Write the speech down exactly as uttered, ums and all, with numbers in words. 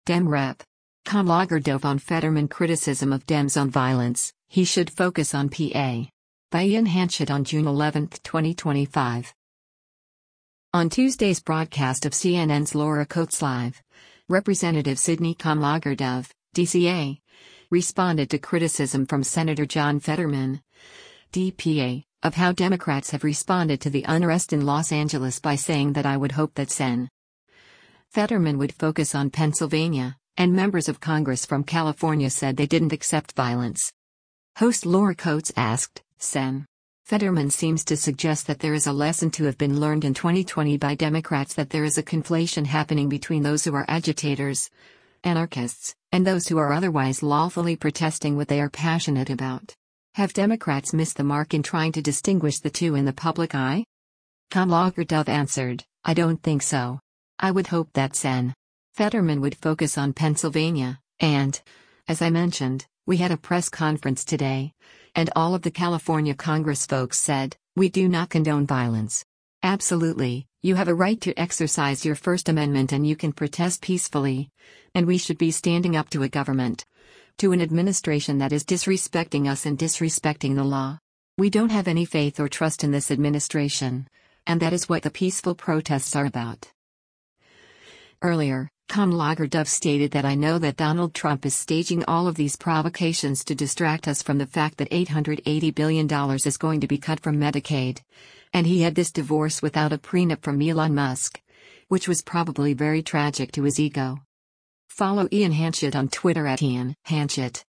Dem Rep. Com Lagerdof on Fetterman criticism of Dems on violence, he should focus on P A. By Ian Hanchett on June eleventh, twenty twenty-five. On Tuesday's broadcast of C N N's Laura Coates Live, Representative Sidney Komlagerdof, D C A, responded to criticism from Senator John Fetterman, D P A, of how Democrats have responded to the unrest in Los Angeles by saying that I would hope that Sen. Fetterman would focus on Pennsylvania, and members of Congress from California said they didn't accept violence. Host Laura Coates asked, Sen. Fetterman seems to suggest that there is a lesson to have been learned in twenty twenty by Democrats, that there is a conflation happening between those who are agitators, anarchists, and those who are otherwise lawfully protesting what they are passionate about. Have Democrats missed the mark in trying to distinguish the two in the public eye? Komlagerdof answered, I don't think so. I would hope that Sen. Fetterman would focus on Pennsylvania, and, as I mentioned, we had a press conference today, and all of the California Congress folks said, we do not condone violence. Absolutely, you have a right to exercise your First Amendment and you can protest peacefully, and we should be standing up to a government, to an administration that is disrespecting us and disrespecting the law. We don't have any faith or trust in this administration, and that is what the peaceful protests are about. Earlier, Komlagerdof stated that I know that Donald Trump is staging all of these provocations to distract us from the fact that eight hundred eighty billion dollars is going to be cut from Medicaid, and he had this divorce without a prenup from Elon Musk, which was probably very tragic to his ego. Follow Ian Hanchett on Twitter at Ian Hanchett.